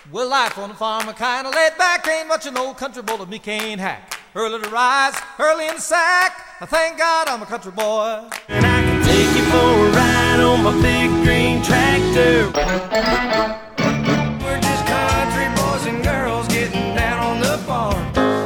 Well, life on the farm, a kind of laid back, ain't much an old country boy of me can't hack. Early to rise, early in the sack, I thank God I'm a country boy. And I can take you for a ride on my big green tractor. We're just country boys and girls getting down on the farm.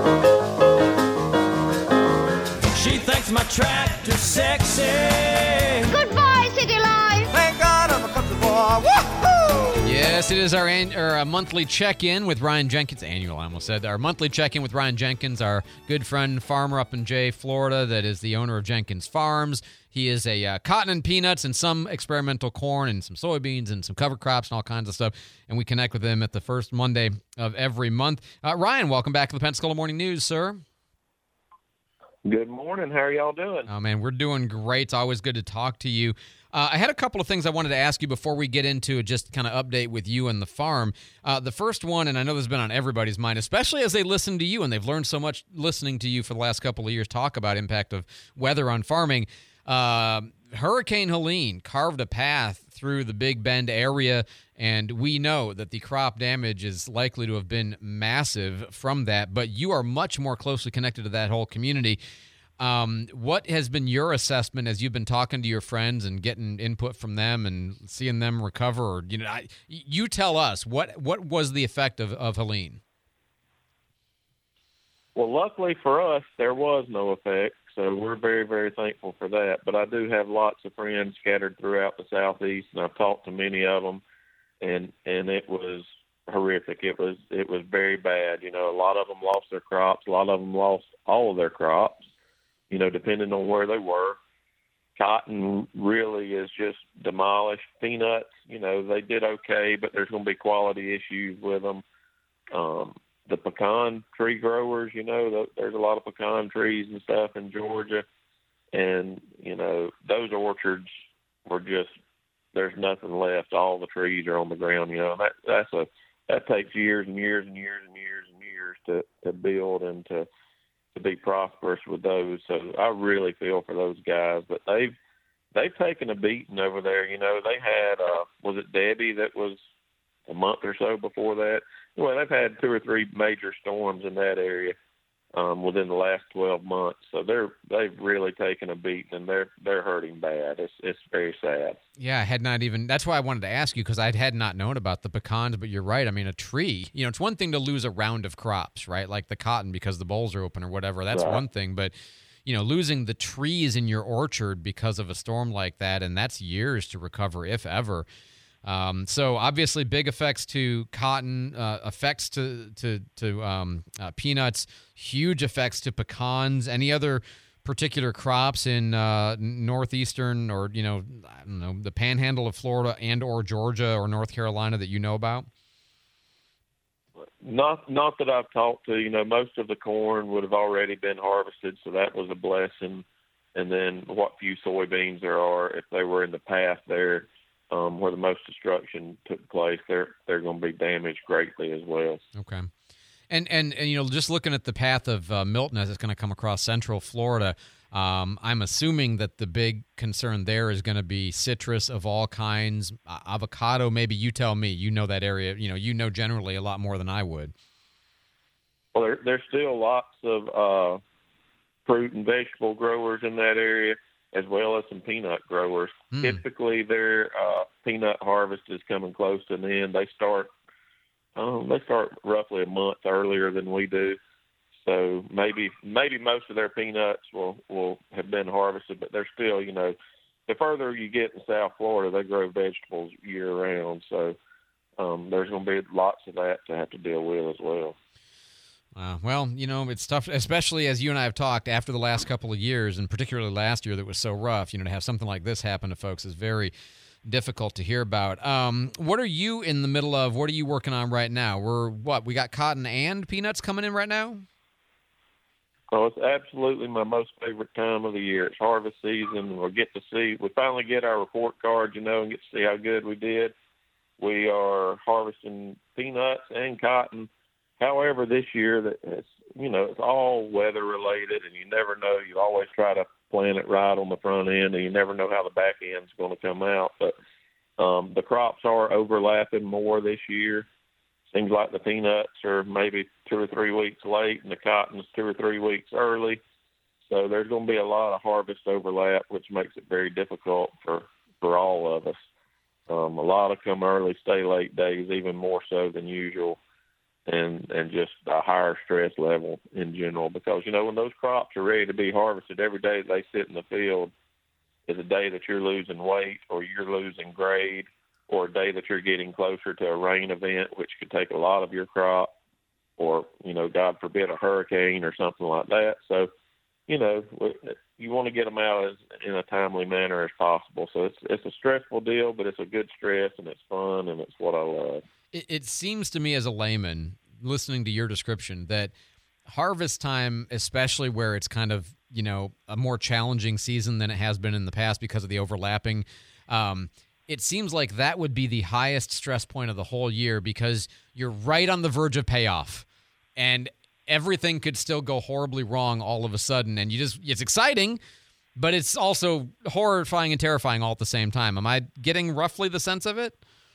She thinks my tractor's sexy. Goodbye, city life. Thank God I'm a country boy. Woohoo! Yes, it is our monthly check-in with Ryan Jenkins. Annual, I almost said. Our monthly check-in with Ryan Jenkins, our good friend, farmer up in Jay, Florida, that is the owner of Jenkins Farms. He is a cotton and peanuts and some experimental corn and some soybeans and some cover crops and all kinds of stuff. And we connect with him at the first Monday of every month. Ryan, welcome back to the Pensacola Morning News, sir. Good morning. How are y'all doing? Oh, man, we're doing great. It's always good to talk to you. I had a couple of things I wanted to ask you before we get into just kind of update with you and the farm. The first one, and I know this has been on everybody's mind, especially as they listen to you, and they've learned so much listening to you for the last couple of years talk about impact of weather on farming. Hurricane Helene carved a path through the Big Bend area, and we know that the crop damage is likely to have been massive from that, but you are much more closely connected to that whole community. What has been your assessment as you've been talking to your friends and getting input from them and seeing them recover? Or, you tell us, what was the effect of Helene? Well, luckily for us, there was no effect, so we're very, very thankful for that. But I do have lots of friends scattered throughout the Southeast, and I've talked to many of them, and it was horrific. It was very bad. A lot of them lost their crops. A lot of them lost all of their crops, depending on where they were. Cotton really is just demolished. Peanuts, they did okay, but there's going to be quality issues with them. The pecan tree growers, there's a lot of pecan trees and stuff in Georgia. And, those orchards were just, there's nothing left. All the trees are on the ground, that takes years and years and years and years and years to build and to be prosperous with those. So I really feel for those guys, but they've taken a beating over there. They had, was it Debbie that was a month or so before that? Well, they've had 2 or 3 major storms in that area within the last 12 months. So they've really taken a beating, and they're hurting bad. It's very sad. Yeah, I had not even – that's why I wanted to ask you, because I had not known about the pecans, but you're right. I mean, a tree, it's one thing to lose a round of crops, right, like the cotton because the bolls are open or whatever. That's right. One thing. But, losing the trees in your orchard because of a storm like that, and that's years to recover, if ever. So obviously big effects to cotton, effects to peanuts, huge effects to pecans. Any other particular crops in northeastern or, I don't know, the panhandle of Florida and or Georgia or North Carolina that you know about? Not that I've talked to. Most of the corn would have already been harvested, so that was a blessing. And then what few soybeans there are, if they were in the path there, where the most destruction took place, they're going to be damaged greatly as well. Okay. And just looking at the path of Milton as it's going to come across central Florida, I'm assuming that the big concern there is going to be citrus of all kinds, avocado. Maybe you tell me. You know that area. Generally a lot more than I would. Well, there's still lots of fruit and vegetable growers in that area, as well as some peanut growers. Typically, their peanut harvest is coming close to an end. They start roughly a month earlier than we do. So maybe most of their peanuts will have been harvested, but they're still, the further you get in South Florida, they grow vegetables year round. So there's going to be lots of that to have to deal with as well. Well, it's tough, especially as you and I have talked after the last couple of years, and particularly last year that was so rough. To have something like this happen to folks is very difficult to hear about. What are you in the middle of? What are you working on right now? We got cotton and peanuts coming in right now? Oh, it's absolutely my most favorite time of the year. It's harvest season. We finally get our report cards, and get to see how good we did. We are harvesting peanuts and cotton. However, this year, it's all weather related, and you never know. You always try to plan it right on the front end, and you never know how the back end's going to come out. But the crops are overlapping more this year, things like the peanuts are maybe 2 or 3 weeks late, and the cotton's 2 or 3 weeks early. So there's going to be a lot of harvest overlap, which makes it very difficult for all of us. A lot of come early, stay late days, even more so than usual, and just a higher stress level in general. Because, when those crops are ready to be harvested, every day they sit in the field is a day that you're losing weight or you're losing grade, or a day that you're getting closer to a rain event, which could take a lot of your crop, or, God forbid, a hurricane or something like that. So, you want to get them out in a timely manner as possible. So it's a stressful deal, but it's a good stress, and it's fun, and it's what I love. It seems to me as a layman, listening to your description, that harvest time, especially where it's kind of, a more challenging season than it has been in the past because of the overlapping, it seems like that would be the highest stress point of the whole year because you're right on the verge of payoff. And everything could still go horribly wrong all of a sudden. And it's exciting, but it's also horrifying and terrifying all at the same time. Am I getting roughly the sense of it?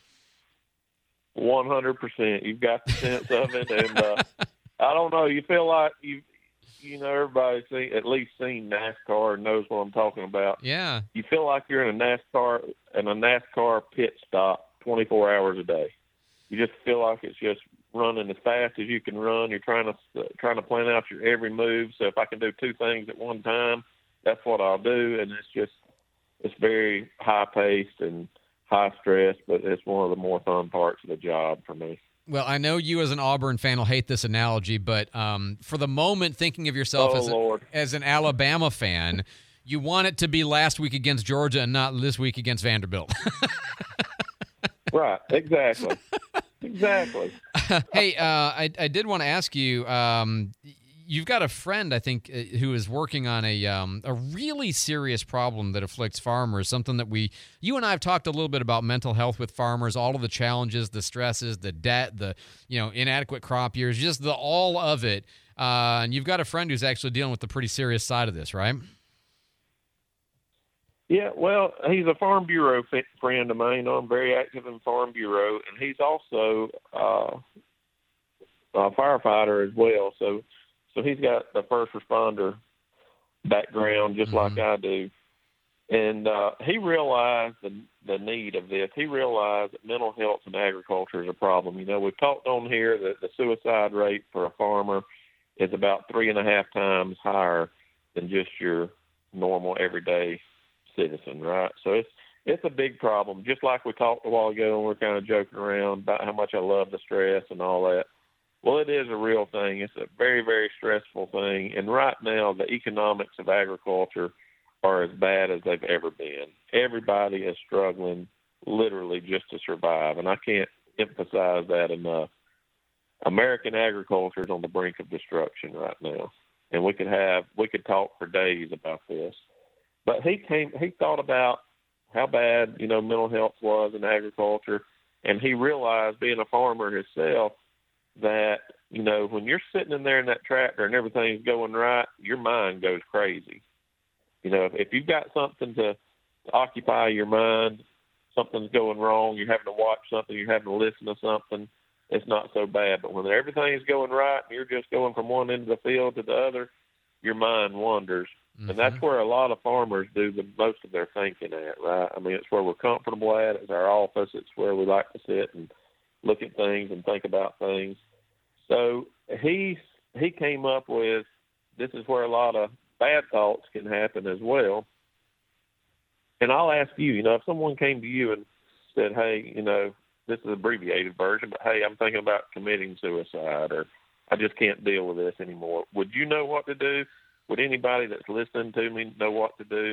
100%. You've got the sense of it. And I don't know, you feel like everybody's at least seen NASCAR and knows what I'm talking about. Yeah. You feel like you're in a NASCAR pit stop 24 hours a day. You just feel like it's just running as fast as you can run. You're trying to plan out your every move. So if I can do 2 things at one time, that's what I'll do. And it's very high paced and high stress, but it's one of the more fun parts of the job for me. Well, I know you as an Auburn fan will hate this analogy, but for the moment, thinking of yourself as an Alabama fan, you want it to be last week against Georgia and not this week against Vanderbilt. Right, exactly. Exactly. Hey, I did want to ask you, you've got a friend, I think, who is working on a really serious problem that afflicts farmers, something that you and I have talked a little bit about mental health with farmers, all of the challenges, the stresses, the debt, the inadequate crop years, just all of it. And you've got a friend who's actually dealing with the pretty serious side of this, right? Yeah, well, he's a Farm Bureau friend of mine. I'm very active in Farm Bureau, and he's also a firefighter as well. So he's got the first responder background just like I do. And he realized the need of this. He realized that mental health in agriculture is a problem. We've talked on here that the suicide rate for a farmer is about 3.5 times higher than just your normal everyday citizen, right? So it's a big problem. Just like we talked a while ago, and we're kind of joking around about how much I love the stress and all that. Well, it is a real thing. It's a very, very stressful thing. And right now, the economics of agriculture are as bad as they've ever been. Everybody is struggling literally just to survive, and I can't emphasize that enough. American agriculture is on the brink of destruction right now, and we could talk for days about this. But he thought about how bad, mental health was in agriculture, and he realized, being a farmer himself, that, when you're sitting in there in that tractor and everything's going right, your mind goes crazy. If you've got something to occupy your mind, something's going wrong, you're having to watch something, you're having to listen to something, it's not so bad. But when everything's going right and you're just going from one end of the field to the other, your mind wanders. And that's where a lot of farmers do the most of their thinking at, right? I mean, it's where we're comfortable at. It's our office. It's where we like to sit and look at things and think about things. So he came up with, this is where a lot of bad thoughts can happen as well. And I'll ask you, if someone came to you and said, hey, this is an abbreviated version, but hey, I'm thinking about committing suicide, or I just can't deal with this anymore, would you know what to do? Would anybody that's listening to me know what to do?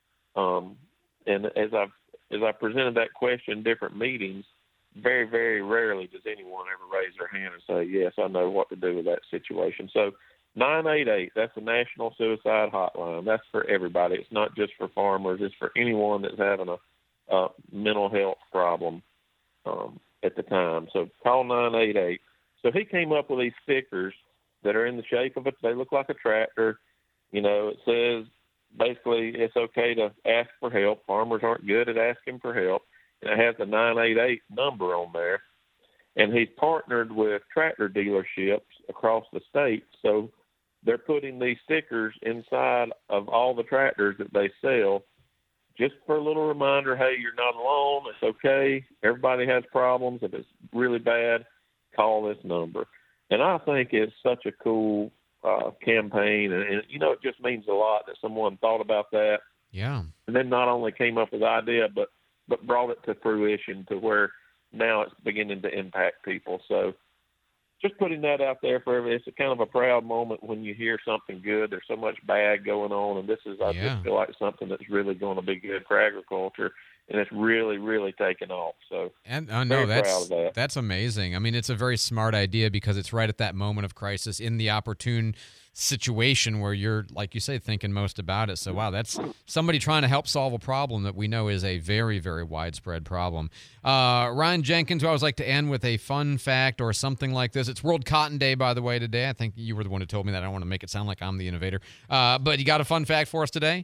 And as I've presented that question in different meetings, very, very rarely does anyone ever raise their hand and say, yes, I know what to do with that situation. So 988, that's the National Suicide Hotline. That's for everybody. It's not just for farmers. It's for anyone that's having a mental health problem at the time. So call 988. So he came up with these stickers that are in the shape of they look like a tractor. It says basically it's okay to ask for help. Farmers aren't good at asking for help. And it has the 988 number on there. And he's partnered with tractor dealerships across the state, so they're putting these stickers inside of all the tractors that they sell, just for a little reminder, hey, you're not alone. It's okay. Everybody has problems. If it's really bad, call this number. And I think it's such a cool campaign. And, it just means a lot that someone thought about that. Yeah. And then not only came up with the idea, but brought it to fruition to where now it's beginning to impact people. So just putting that out there for everybody. It's a kind of a proud moment when you hear something good. There's so much bad going on, and this is, I just feel like something that's really going to be good for agriculture, and it's really, really taken off. So, and proud of that. That's amazing. I mean, it's a very smart idea because it's right at that moment of crisis in the opportune situation where you're, like you say, thinking most about it. So, wow, that's somebody trying to help solve a problem that we know is a very, very widespread problem. Ryan Jenkins, we always like to end with a fun fact or something like this. It's World Cotton Day, by the way, today. I think you were the one who told me that. I don't want to make it sound like I'm the innovator. But you got a fun fact for us today?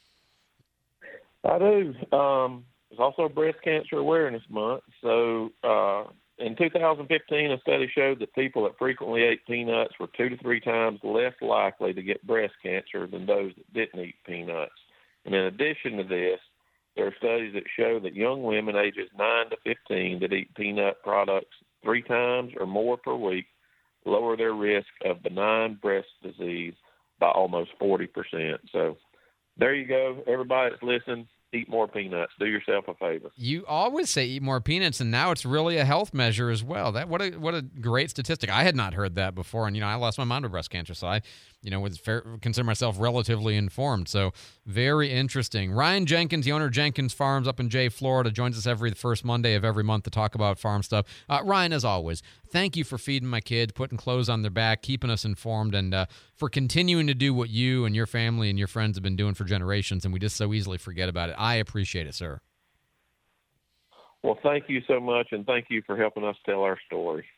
I do. It's also Breast Cancer Awareness Month. So in 2015, a study showed that people that frequently ate peanuts were 2 to 3 times less likely to get breast cancer than those that didn't eat peanuts. And in addition to this, there are studies that show that young women ages 9 to 15 that eat peanut products 3 times or more per week lower their risk of benign breast disease by almost 40%. So there you go. Everybody that's listening, eat more peanuts. Do yourself a favor. You always say eat more peanuts, and now it's really a health measure as well. What a great statistic. I had not heard that before, and I lost my mom to breast cancer, so I would consider myself relatively informed. So very interesting. Ryan Jenkins, the owner of Jenkins Farms up in Jay, Florida, joins us every first Monday of every month to talk about farm stuff. Ryan, as always, thank you for feeding my kids, putting clothes on their back, keeping us informed, and for continuing to do what you and your family and your friends have been doing for generations, and we just so easily forget about it. I appreciate it, sir. Well, thank you so much, and thank you for helping us tell our story.